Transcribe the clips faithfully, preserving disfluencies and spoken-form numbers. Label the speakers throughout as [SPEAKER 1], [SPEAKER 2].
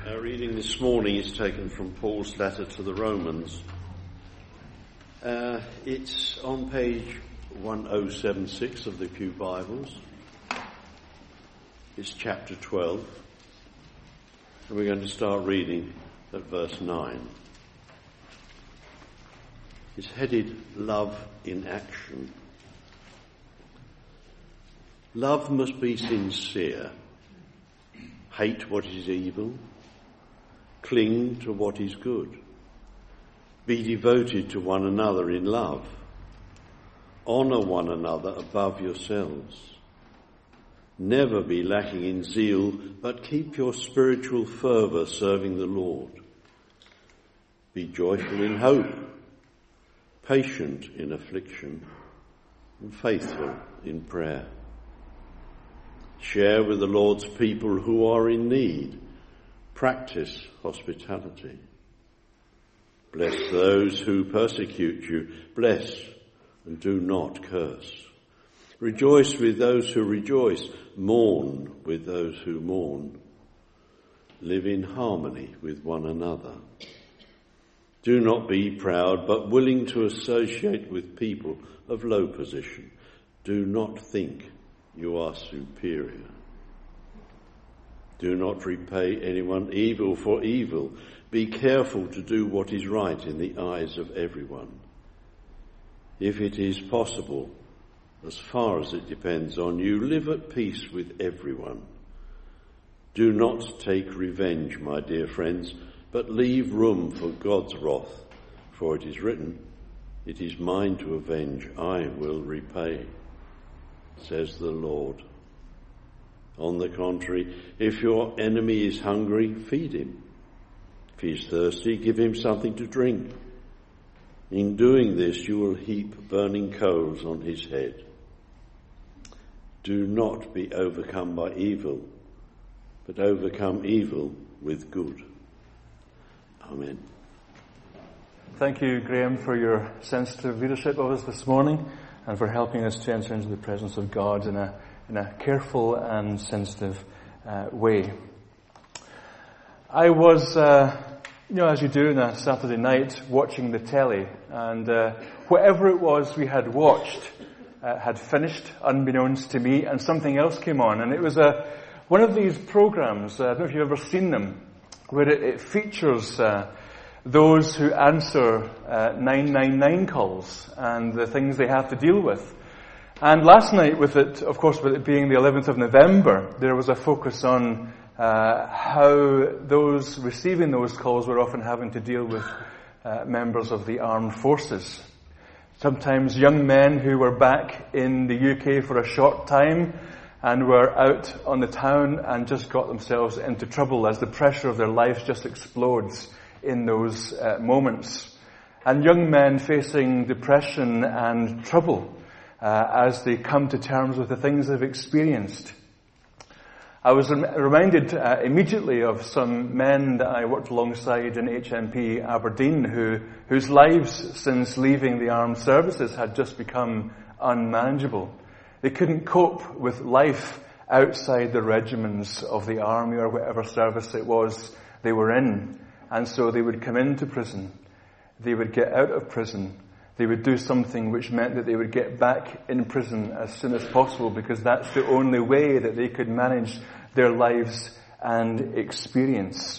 [SPEAKER 1] Our reading this morning is taken from Paul's letter to the Romans. Uh, it's on page one oh seven six of the Pew Bibles. It's chapter twelve. And we're going to start reading at verse nine. It's headed Love in Action. Love must be sincere. Hate what is evil. Cling to what is good. Be devoted to one another in love. Honour one another above yourselves. Never be lacking in zeal, but keep your spiritual fervour serving the Lord. Be joyful in hope, patient in affliction, and faithful in prayer. Share with the Lord's people who are in need. Practice hospitality. Bless those who persecute you. Bless and do not curse. Rejoice with those who rejoice. Mourn with those who mourn. Live in harmony with one another. Do not be proud, but willing to associate with people of low position. Do not think you are superior. Do not repay anyone evil for evil. Be careful to do what is right in the eyes of everyone. If it is possible, as far as it depends on you, live at peace with everyone. Do not take revenge, my dear friends, but leave room for God's wrath, for it is written, "It is mine to avenge, I will repay," says the Lord. On the contrary, if your enemy is hungry, feed him. If he is thirsty, give him something to drink. In doing this, you will heap burning coals on his head. Do not be overcome by evil, but overcome evil with good. Amen.
[SPEAKER 2] Thank you, Graham, for your sensitive leadership of us this morning and for helping us to enter into the presence of God in a in a careful and sensitive uh, way. I was, uh, you know, as you do on a Saturday night, watching the telly, and uh, whatever it was we had watched uh, had finished, unbeknownst to me, and something else came on. And it was a one of these programs, uh, I don't know if you've ever seen them, where it, it features uh, those who answer uh, nine nine nine calls and the things they have to deal with. And last night, with it, of course, with it being the eleventh of November, there was a focus on uh, how those receiving those calls were often having to deal with uh, members of the armed forces. Sometimes young men who were back in the U K for a short time and were out on the town and just got themselves into trouble as the pressure of their lives just explodes in those uh, moments. And young men facing depression and trouble Uh, as they come to terms with the things they've experienced. I was rem- reminded uh, immediately of some men that I worked alongside in H M P Aberdeen who, whose lives since leaving the armed services had just become unmanageable. They couldn't cope with life outside the regiments of the army or whatever service it was they were in. And so they would come into prison. They would get out of prison. They would do something which meant that they would get back in prison as soon as possible, because that's the only way that they could manage their lives and experience.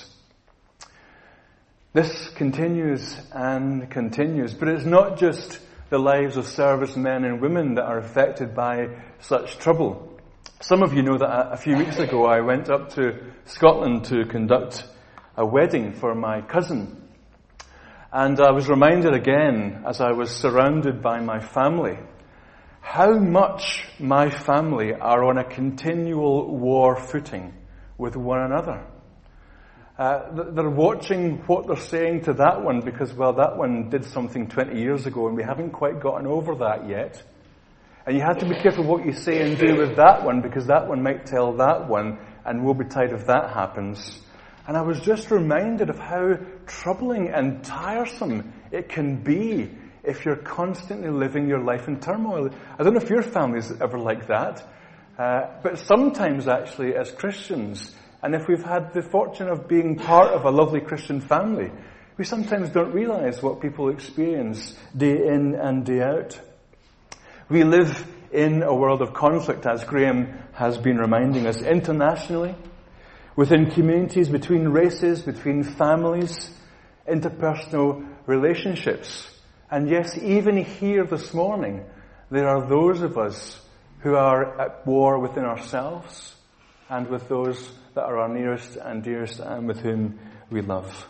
[SPEAKER 2] This continues and continues, but it's not just the lives of servicemen and women that are affected by such trouble. Some of you know that a few weeks ago I went up to Scotland to conduct a wedding for my cousin. And I was reminded again, as I was surrounded by my family, how much my family are on a continual war footing with one another. Uh, they're watching what they're saying to that one because, well, that one did something twenty years ago and we haven't quite gotten over that yet. And you have to be careful what you say and do with that one, because that one might tell that one and woe betide if that happens. And I was just reminded of how troubling and tiresome it can be if you're constantly living your life in turmoil. I don't know if your family's ever like that, uh, but sometimes actually as Christians, And if we've had the fortune of being part of a lovely Christian family, we sometimes don't realize what people experience day in and day out. We live in a world of conflict, as Graham has been reminding us, internationally, within communities, between races, between families, interpersonal relationships. And yes, even here this morning, there are those of us who are at war within ourselves and with those that are our nearest and dearest and with whom we love.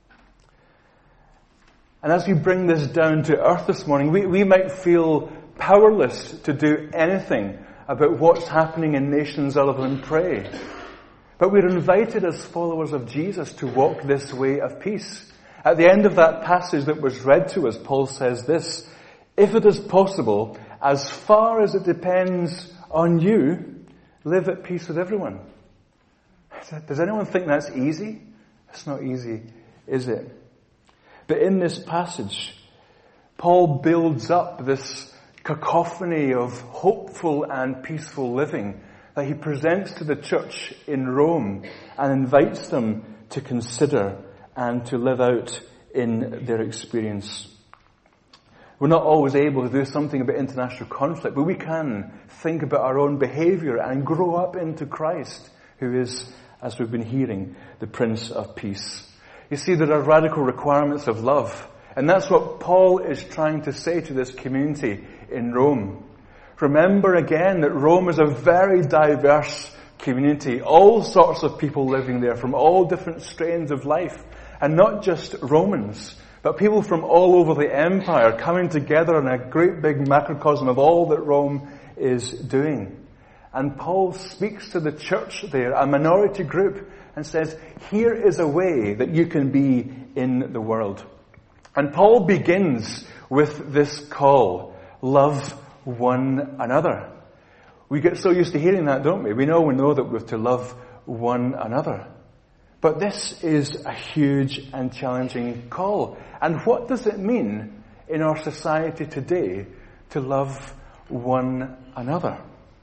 [SPEAKER 2] And as we bring this down to earth this morning, we, we might feel powerless to do anything about what's happening in nations other than pray. But we're invited as followers of Jesus to walk this way of peace. At the end of that passage that was read to us, Paul says this: if it is possible, as far as it depends on you, live at peace with everyone. Does anyone think that's easy? It's not easy, is it? But in this passage, Paul builds up this cacophony of hopeful and peaceful living that he presents to the church in Rome and invites them to consider and to live out in their experience. We're not always able to do something about international conflict, but we can think about our own behavior and grow up into Christ, who is, as we've been hearing, the Prince of Peace. You see, there are radical requirements of love, and that's what Paul is trying to say to this community in Rome. Remember again that Rome is a very diverse community, all sorts of people living there from all different strains of life, and not just Romans, but people from all over the empire coming together in a great big macrocosm of all that Rome is doing. And Paul speaks to the church there, a minority group, and says, here is a way that you can be in the world. And Paul begins with this call: love one another. We get so used to hearing that, don't we? We know we know that we're to love one another. But this is a huge and challenging call. And what does it mean in our society today to love one another?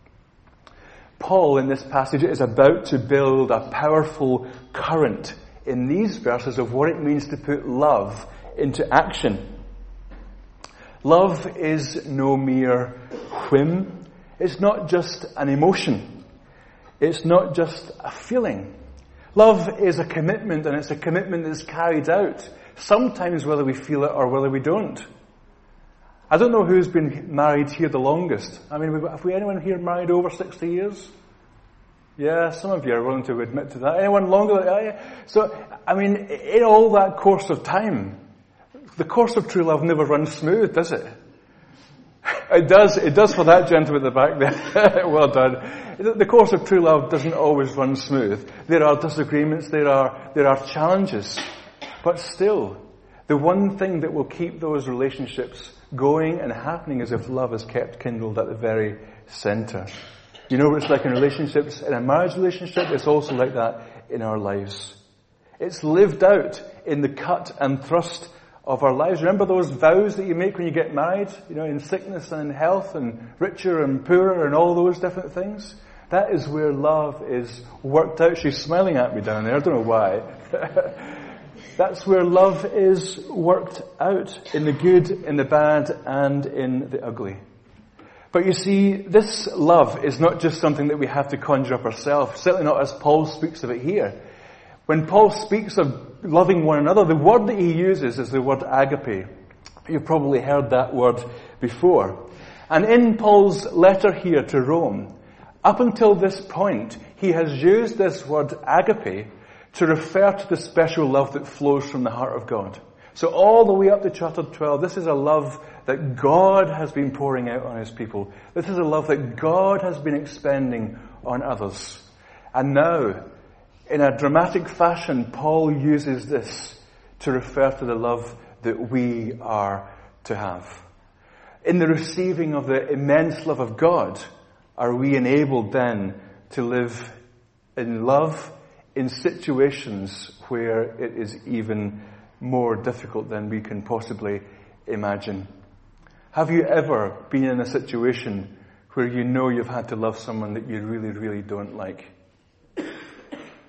[SPEAKER 2] Paul, in this passage, is about to build a powerful current in these verses of what it means to put love into action. Love is no mere whim. It's not just an emotion. It's not just a feeling. Love is a commitment, and it's a commitment that's carried out, sometimes whether we feel it or whether we don't. I don't know who's been married here the longest. I mean, have we anyone here married over sixty years? Yeah, some of you are willing to admit to that. Anyone longer than that? So, I mean, in all that course of time, the course of true love never runs smooth, does it? It does. It does for that gentleman at the back there. Well done. The course of true love doesn't always run smooth. There are disagreements. There are there are challenges. But still, the one thing that will keep those relationships going and happening is if love is kept kindled at the very center. You know what it's like in relationships, in a marriage relationship? It's also like that in our lives. It's lived out in the cut and thrust of our lives. Remember those vows that you make when you get married? You know, in sickness and in health and richer and poorer and all those different things? That is where love is worked out. She's smiling at me down there. I don't know why. That's where love is worked out, in the good, in the bad, and in the ugly. But you see, this love is not just something that we have to conjure up ourselves, certainly not as Paul speaks of it here. When Paul speaks of loving one another, the word that he uses is the word agape. You've probably heard that word before. And in Paul's letter here to Rome, up until this point, he has used this word agape to refer to the special love that flows from the heart of God. So all the way up to chapter twelve, this is a love that God has been pouring out on his people. This is a love that God has been expending on others. And now, in a dramatic fashion, Paul uses this to refer to the love that we are to have. In the receiving of the immense love of God, are we enabled then to live in love in situations where it is even more difficult than we can possibly imagine? Have you ever been in a situation where you know you've had to love someone that you really, really don't like?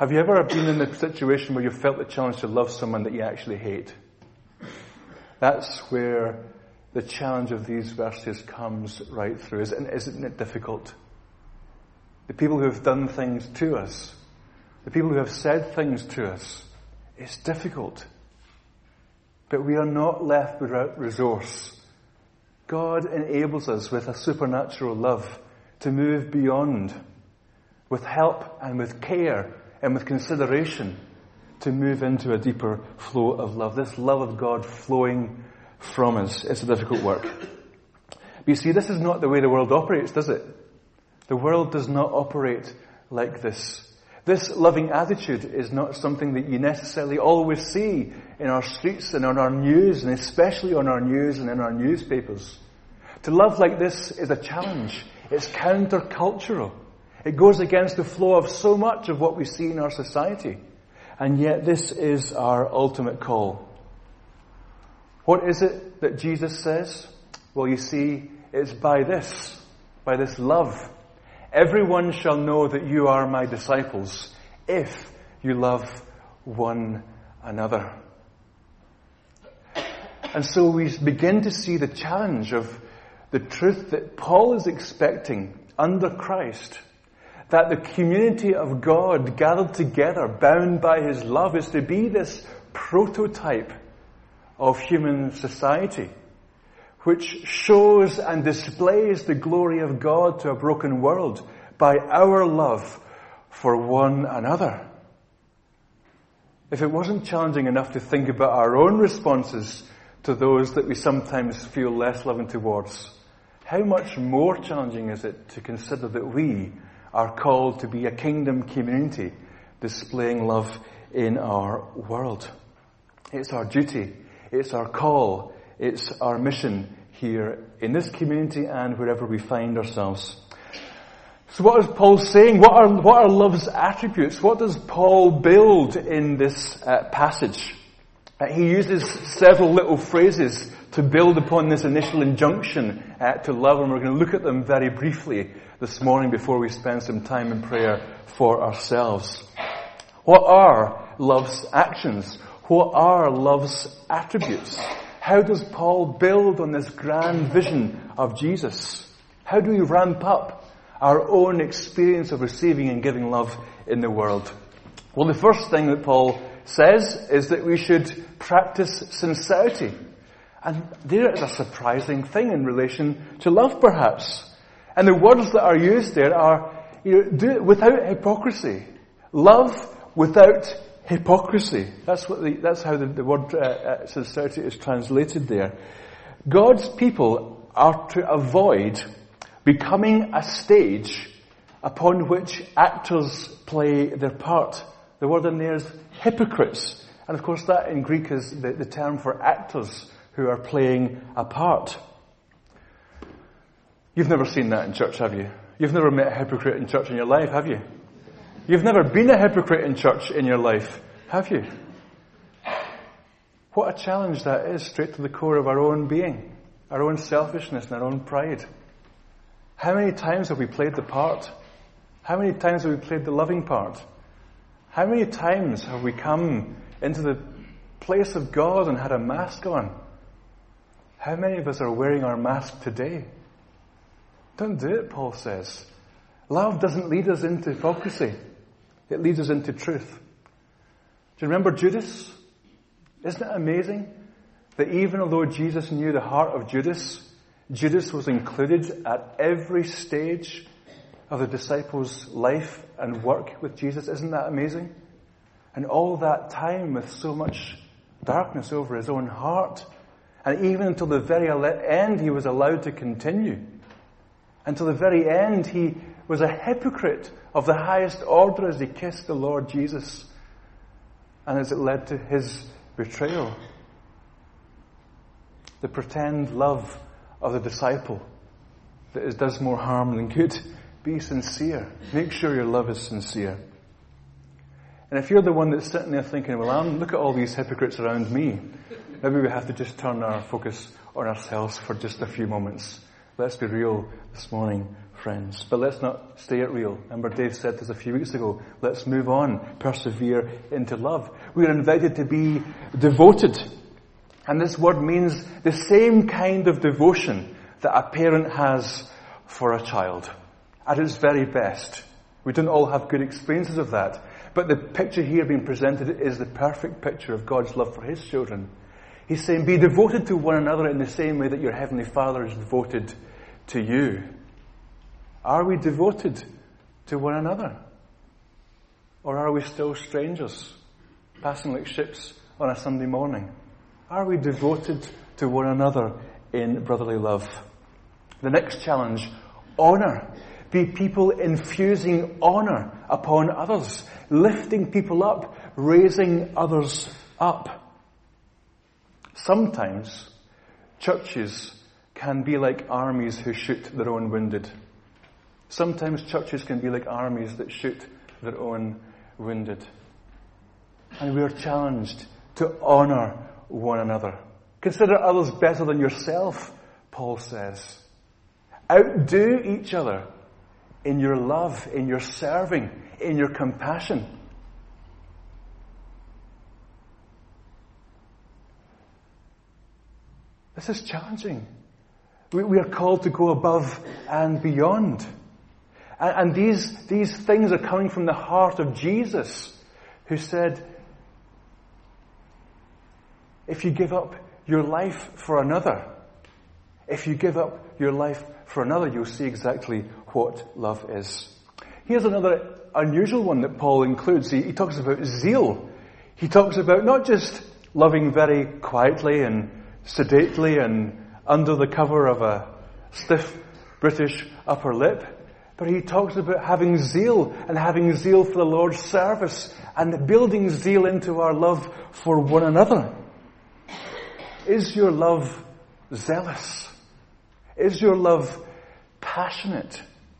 [SPEAKER 2] Have you ever been in a situation where you felt the challenge to love someone that you actually hate? That's where the challenge of these verses comes right through. Isn't, isn't it difficult? The people who have done things to us, the people who have said things to us, it's difficult. But we are not left without resource. God enables us with a supernatural love to move beyond, with help and with care and with consideration, to move into a deeper flow of love. This love of God flowing from us. It's a difficult work. But you see, this is not the way the world operates, does it? The world does not operate like this. This loving attitude is not something that you necessarily always see in our streets and on our news, and especially on our news and in our newspapers. To love like this is a challenge. It's countercultural. It goes against the flow of so much of what we see in our society. And yet this is our ultimate call. What is it that Jesus says? Well, you see, it's by this, by this love. Everyone shall know that you are my disciples if you love one another. And so we begin to see the challenge of the truth that Paul is expecting under Christ, that the community of God gathered together, bound by his love, is to be this prototype of human society, which shows and displays the glory of God to a broken world by our love for one another. If it wasn't challenging enough to think about our own responses to those that we sometimes feel less loving towards, how much more challenging is it to consider that we are called to be a kingdom community displaying love in our world? It's our duty, it's our call, it's our mission here in this community and wherever we find ourselves. So what is Paul saying? What are, what are love's attributes? What does Paul build in this uh, passage? Uh, he uses several little phrases to build upon this initial injunction uh, to love, and we're going to look at them very briefly this morning before we spend some time in prayer for ourselves. What are love's actions? What are love's attributes? How does Paul build on this grand vision of Jesus? How do we ramp up our own experience of receiving and giving love in the world? Well, the first thing that Paul says is that we should practice sincerity. And there is a surprising thing in relation to love, perhaps. And the words that are used there are, you know, do it without hypocrisy. Love without hypocrisy. That's what the, that's how the, the word uh, uh, sincerity is translated there. God's people are to avoid becoming a stage upon which actors play their part. The word in there is hypocrites. And of course that in Greek is the, the term for actors who are playing a part. You've never seen that in church, have you? You've never met a hypocrite in church in your life, have you? You've never been a hypocrite in church in your life, have you? What a challenge that is, straight to the core of our own being, our own selfishness and our own pride. How many times have we played the part? How many times have we played the loving part? How many times have we come into the place of God and had a mask on? How many of us are wearing our mask today? Don't do it, Paul says. Love doesn't lead us into hypocrisy. It leads us into truth. Do you remember Judas? Isn't it amazing that even although Jesus knew the heart of Judas, Judas was included at every stage of the disciples' life and work with Jesus? Isn't that amazing? And all that time with so much darkness over his own heart. And even until the very end, he was allowed to continue. Until the very end, he was a hypocrite of the highest order as he kissed the Lord Jesus. And as it led to his betrayal. The pretend love of the disciple that is, does more harm than good. Be sincere. Make sure your love is sincere. And if you're the one that's sitting there thinking, well, I'm, look at all these hypocrites around me, maybe we have to just turn our focus on ourselves for just a few moments Let's be real this morning, friends. But let's not stay at real. Remember, Dave said this a few weeks ago. Let's move on, persevere into love. We are invited to be devoted. And this word means the same kind of devotion that a parent has for a child. At its very best. We don't all have good experiences of that. But the picture here being presented is the perfect picture of God's love for his children. He's saying, be devoted to one another in the same way that your Heavenly Father is devoted to you. Are we devoted to one another? Or are we still strangers, passing like ships on a Sunday morning? Are we devoted to one another in brotherly love? The next challenge, honour. Be people infusing honour upon others, lifting people up, raising others up. Sometimes churches can be like armies who shoot their own wounded. Sometimes churches can be like armies that shoot their own wounded. And we are challenged to honour one another. Consider others better than yourself, Paul says. Outdo each other in your love, in your serving, in your compassion. This is challenging. We, we are called to go above and beyond. And, and these, these things are coming from the heart of Jesus, who said, if you give up your life for another, if you give up your life for another, you'll see exactly what love is. Here's another unusual one that Paul includes. He, he talks about zeal. He talks about not just loving very quietly and sedately and under the cover of a stiff British upper lip, but he talks about having zeal and having zeal for the Lord's service and building zeal into our love for one another. Is your love zealous? Is your love passionate?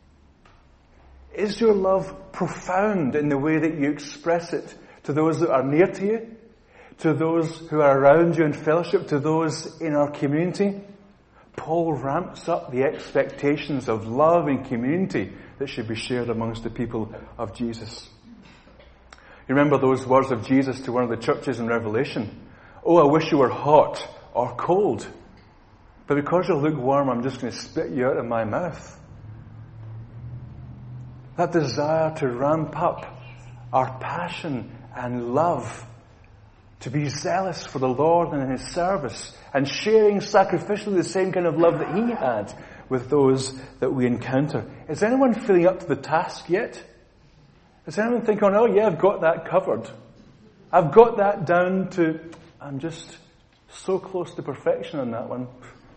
[SPEAKER 2] Is your love profound in the way that you express it to those that are near to you, to those who are around you in fellowship, to those in our community? Paul ramps up the expectations of love and community that should be shared amongst the people of Jesus. You remember those words of Jesus to one of the churches in Revelation? Oh, I wish you were hot or cold. But because you're lukewarm, I'm just going to spit you out of my mouth. That desire to ramp up our passion and love, to be zealous for the Lord and in His service, and sharing sacrificially the same kind of love that He had with those that we encounter. Is anyone feeling up to the task yet? Is anyone thinking, oh yeah, I've got that covered. I've got that down to, I'm just so close to perfection on that one.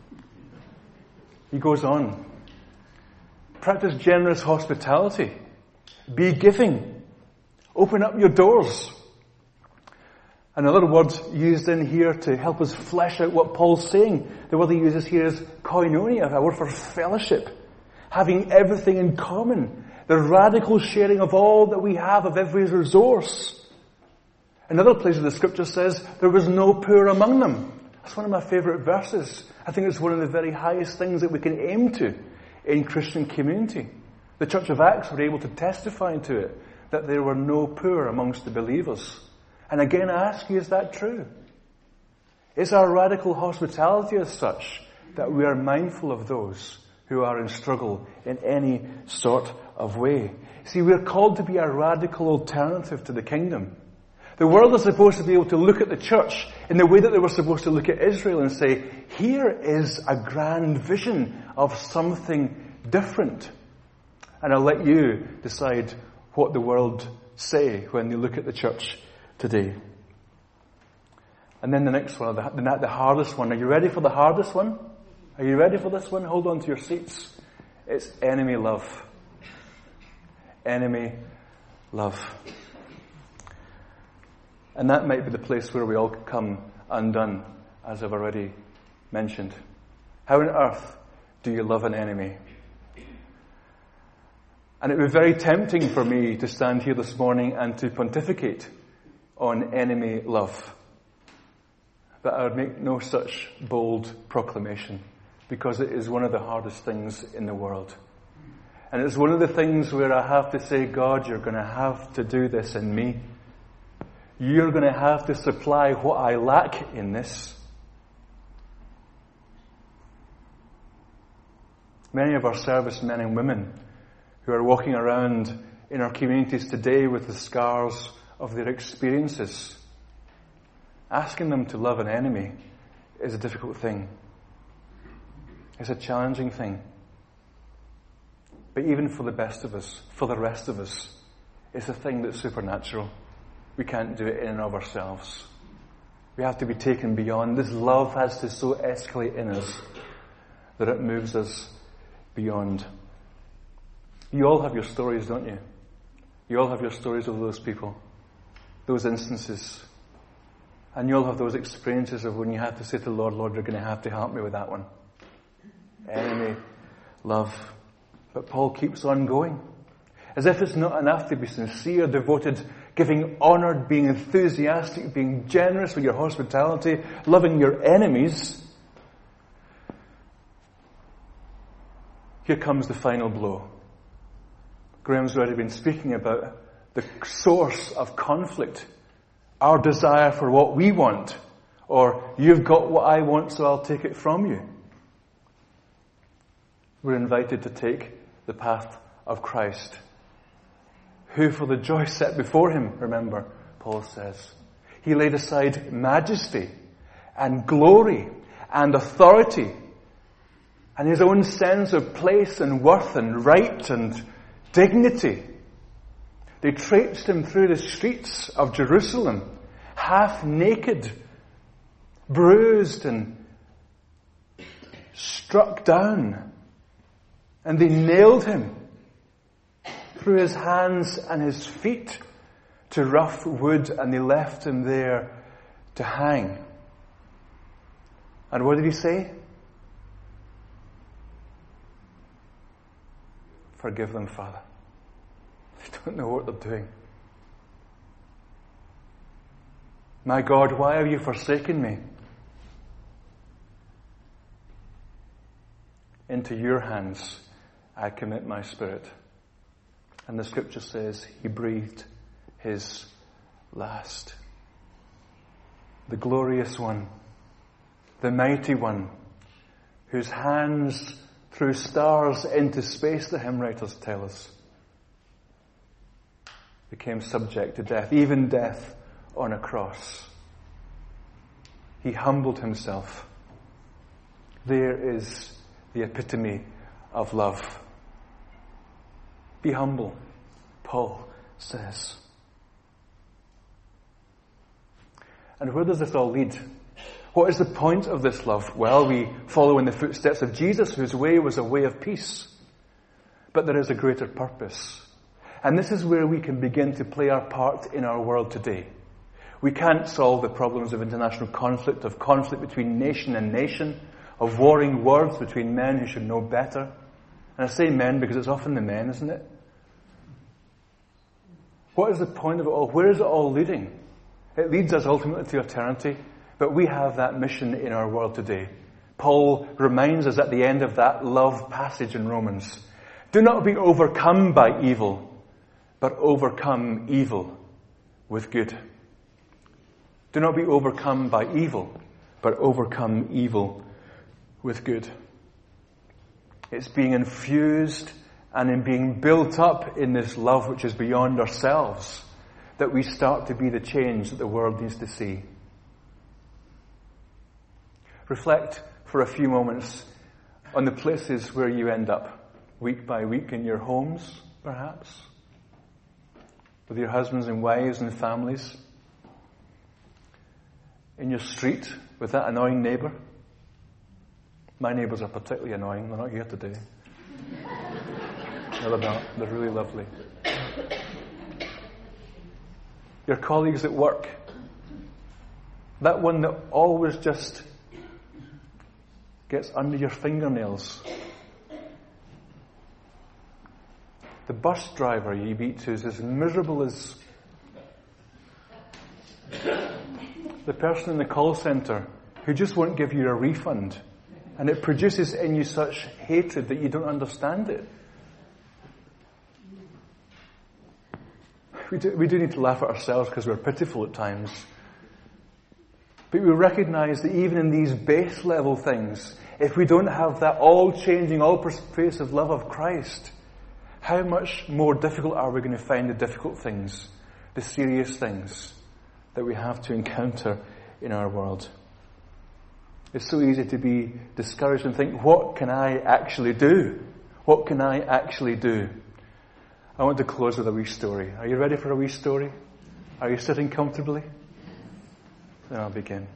[SPEAKER 2] He goes on. Practice generous hospitality. Be giving. Open up your doors. Another word used in here to help us flesh out what Paul's saying, the word he uses here is koinonia, a word for fellowship. Having everything in common. The radical sharing of all that we have, of every resource. Another place of the scripture says, there was no poor among them. That's one of my favourite verses. I think it's one of the very highest things that we can aim to in Christian community. The Church of Acts were able to testify to it, that there were no poor amongst the believers. And again I ask you, is that true? Is our radical hospitality as such that we are mindful of those who are in struggle in any sort of way? See, we're called to be a radical alternative to the kingdom. The world is supposed to be able to look at the church in the way that they were supposed to look at Israel and say, here is a grand vision of something different. And I'll let you decide what the world say when they look at the church today. And then the next one, the, the hardest one. Are you ready for the hardest one? Are you ready for this one? Hold on to your seats. It's enemy love. Enemy love. And that might be the place where we all come undone, as I've already mentioned. How on earth do you love an enemy? And it would be very tempting for me to stand here this morning and to pontificate on enemy love. But I would make no such bold proclamation. because it is one of the hardest things in the world. And it's one of the things where I have to say, God, you're going to have to do this in me. You're going to have to supply what I lack in this. Many of our servicemen and women who are walking around in our communities today with the scars of their experiences, asking them to love an enemy is a difficult thing. It's a challenging thing. But even for the best of us, for the rest of us, it's a thing that's supernatural. We can't do it in and of ourselves. We have to be taken beyond. This love has to so escalate in us that it moves us beyond. You all have your stories, don't you? You all have your stories of those people, those instances. And you all have those experiences of when you have to say to the Lord, Lord, you're going to have to help me with that one. Enemy, love. But Paul keeps on going. As if it's not enough to be sincere, devoted, giving honor, being enthusiastic, being generous with your hospitality, loving your enemies. Here comes the final blow. Graham's already been speaking about the source of conflict. Our desire for what we want. Or, you've got what I want, so I'll take it from you. We're invited to take the path of Christ, who for the joy set before him, remember, Paul says, he laid aside majesty and glory and authority and his own sense of place and worth and right and dignity. They traipsed him through the streets of Jerusalem, half naked, bruised and struck down. And they nailed him through his hands and his feet to rough wood, and they left him there to hang. And what did he say? Forgive them, Father. They don't know what they're doing. My God, why have you forsaken me? Into your hands I commit my spirit. And the scripture says he breathed his last. The glorious one, the mighty one, whose hands threw stars into space, the hymn writers tell us, became subject to death, even death on a cross. He humbled himself. There is the epitome of love. Be humble, Paul says. And where does this all lead? What is the point of this love? Well, we follow in the footsteps of Jesus, whose way was a way of peace. But there is a greater purpose. And this is where we can begin to play our part in our world today. We can't solve the problems of international conflict, of conflict between nation and nation, of warring words between men who should know better. And I say men because it's often the men, isn't it? What is the point of it all? Where is it all leading? It leads us ultimately to eternity, but we have that mission in our world today. Paul reminds us at the end of that love passage in Romans, do not be overcome by evil, but overcome evil with good. Do not be overcome by evil, but overcome evil with good. It's being infused and in being built up in this love which is beyond ourselves that we start to be the change that the world needs to see. Reflect for a few moments on the places where you end up, week by week, in your homes, perhaps, with your husbands and wives and families, in your street with that annoying neighbour. My neighbours are particularly annoying. They're not here today. No, they're not. They're really lovely. Your colleagues at work. That one that always just gets under your fingernails. The bus driver you meet who's as miserable as the person in the call centre who just won't give you a refund And it produces in you such hatred that you don't understand it. We do, we do need to laugh at ourselves because we're pitiful at times. But we recognize that even in these base level things, if we don't have that all-changing, all-pervasive love of Christ, how much more difficult are we going to find the difficult things, the serious things that we have to encounter in our world? It's so easy to be discouraged and think, what can I actually do? What can I actually do? I want to close with a wee story. Are you ready for a wee story? Are you sitting comfortably? Then I'll begin.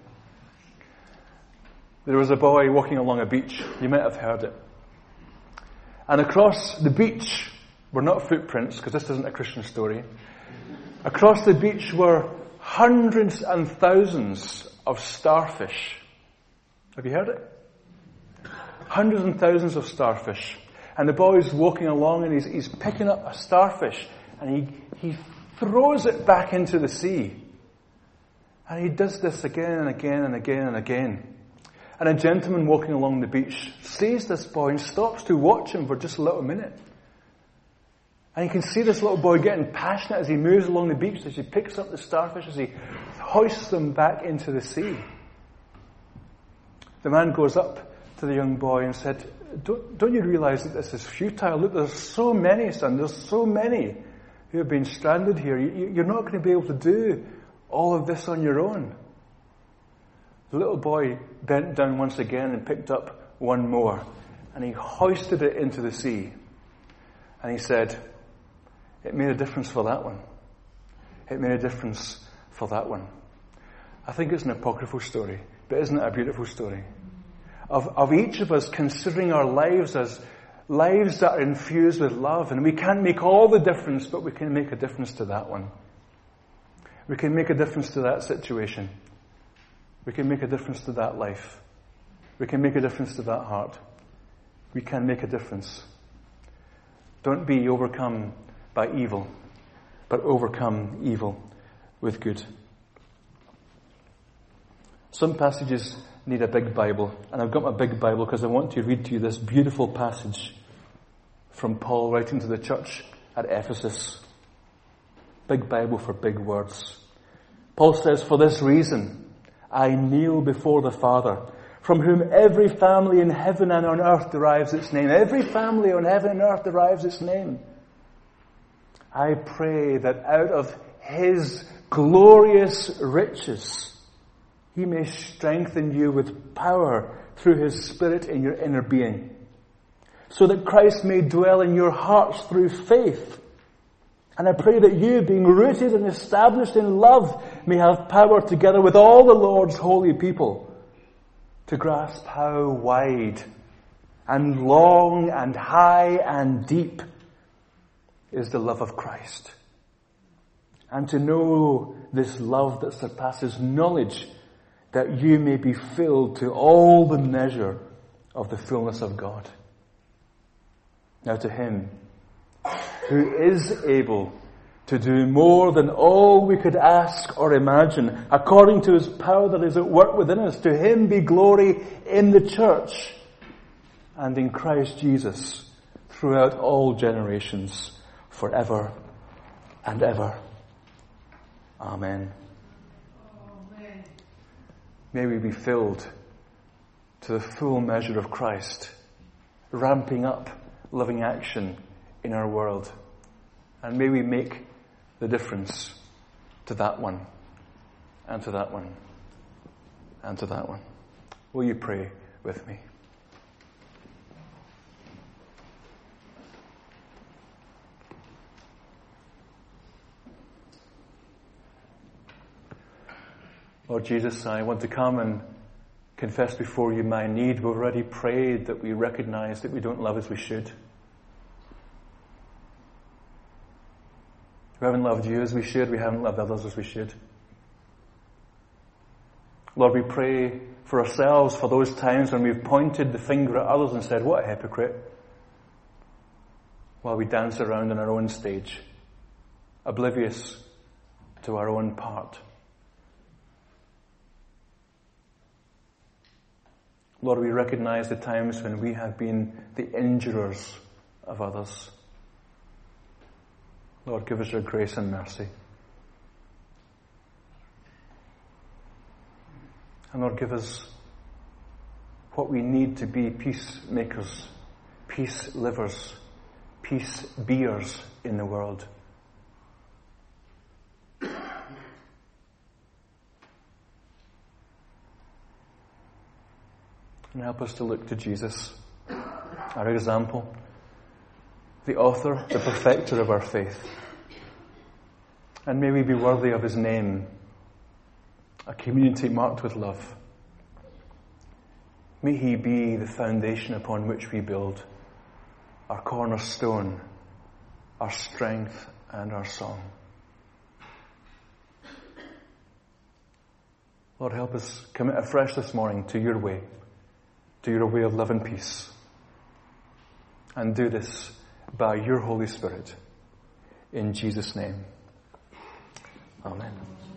[SPEAKER 2] There was a boy walking along a beach. You might have heard it. And across the beach were not footprints, because this isn't a Christian story. Across the beach were hundreds and thousands of starfish. Have you heard it? Hundreds and thousands of starfish. And the boy's walking along and he's, he's picking up a starfish and he, he throws it back into the sea. And he does this again and again and again and again. And a gentleman walking along the beach sees this boy and stops to watch him for just a little minute. And you can see this little boy getting passionate as he moves along the beach, as he picks up the starfish, as he hoists them back into the sea. The man goes up to the young boy and said, don't, don't you realize that this is futile? Look, there's so many, son. There's so many who have been stranded here. You, you're not going to be able to do all of this on your own. The little boy bent down once again and picked up one more. And he hoisted it into the sea. And he said, it made a difference for that one. It made a difference for that one. I think it's an apocryphal story, but isn't it a beautiful story? Of, of each of us considering our lives as lives that are infused with love. And we can't make all the difference, but we can make a difference to that one. We can make a difference to that situation. We can make a difference to that life. We can make a difference to that heart. We can make a difference. Don't be overcome by evil, but overcome evil with good. Some passages need a big Bible, and I've got my big Bible because I want to read to you this beautiful passage from Paul writing to the church at Ephesus. Big Bible for big words. Paul says, for this reason I kneel before the Father, from whom every family in heaven and on earth derives its name. Every family on heaven and earth derives its name. I pray that out of His glorious riches He may strengthen you with power through His Spirit in your inner being, so that Christ may dwell in your hearts through faith. And I pray that you, being rooted and established in love, may have power together with all the Lord's holy people to grasp how wide and long and high and deep is the love of Christ. And to know this love that surpasses knowledge, that you may be filled to all the measure of the fullness of God. Now to Him who is able to do more than all we could ask or imagine, according to His power that is at work within us, to Him be glory in the church and in Christ Jesus throughout all generations, forever and ever. Amen. Amen. May we be filled to the full measure of Christ, ramping up loving action in our world. And may we make the difference to that one, and to that one, and to that one. Will you pray with me? Lord Jesus, I want to come and confess before you my need. We've already prayed that we recognize that we don't love as we should. We haven't loved you as we should. We haven't loved others as we should. Lord, we pray for ourselves for those times when we've pointed the finger at others and said, what a hypocrite, while we dance around on our own stage, oblivious to our own part. Lord, we recognize the times when we have been the injurers of others. Lord, give us your grace and mercy. And Lord, give us what we need to be peacemakers, peace livers, peace beers in the world. And help us to look to Jesus, our example, the author, the perfecter of our faith. And may we be worthy of his name, a community marked with love. May he be the foundation upon which we build, our cornerstone, our strength and our song. Lord, help us commit afresh this morning to your way, to your way of love and peace. And do this by your Holy Spirit. In Jesus' name. Amen.